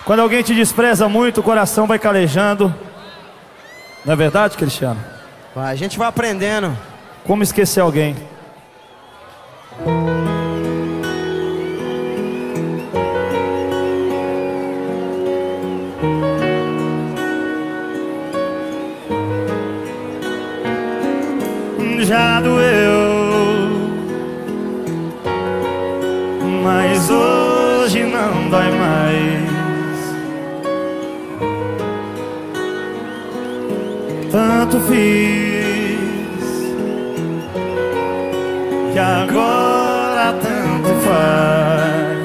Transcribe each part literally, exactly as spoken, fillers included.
Quando alguém te despreza muito, o coração vai calejando. Não é verdade, Cristiano? Vai, a gente vai aprendendo. Como esquecer alguém? Já doeu, mas hoje não dói mais. Tanto fiz que agora tanto faz.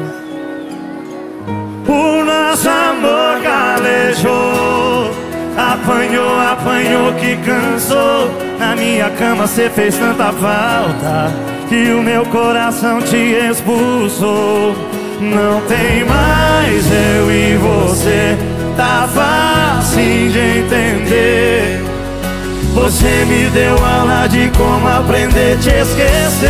O nosso amor calejou, apanhou, apanhou que cansou. Na minha cama cê fez tanta falta que o meu coração te expulsou. Não tem mais eu e você, tá fácil de entender. Você me deu aula de como aprender a te esquecer.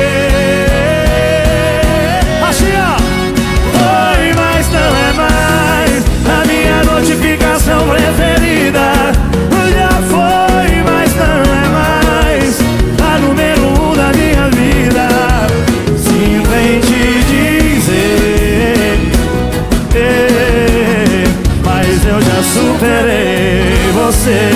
Assim ó. Foi, mas não é mais a minha notificação preferida. Já foi, mas não é mais a número um da minha vida. Simplesmente dizer, eh, mas eu já superei você.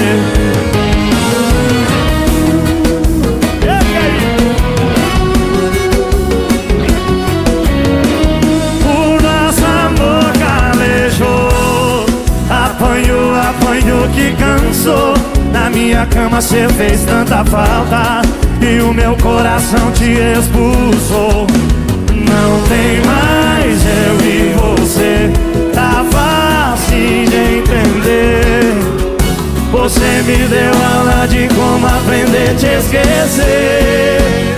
Que cansou, na minha cama cê fez tanta falta e o meu coração te expulsou. Não tem mais eu e você, tá fácil de entender. Você me deu aula de como aprender a te esquecer.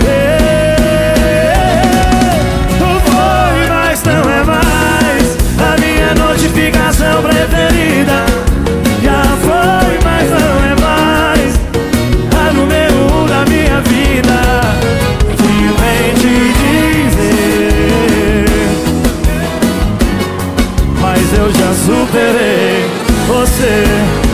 Foi, mas não é mais a minha notificação preferida. Já foi, mas não é mais a número um da minha vida. Simplesmente dizer, mas eu já superei você.